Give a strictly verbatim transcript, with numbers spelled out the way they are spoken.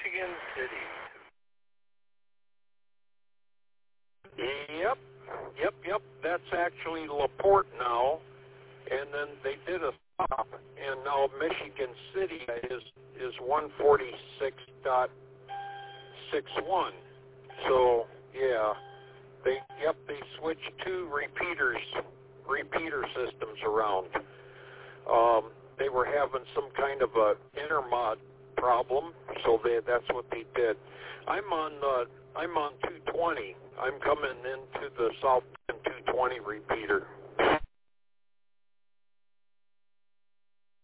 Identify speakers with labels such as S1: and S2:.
S1: Michigan City.
S2: Yep, yep, yep. That's actually LaPorte now, and then they did a stop, and now Michigan City is is one forty-six point six one. So yeah, they yep they switched two repeaters repeater systems around. Um, they were having some kind of a intermod problem, so they, that's what they did. I'm on uh, I'm on two twenty. I'm coming into the South Bend two twenty repeater.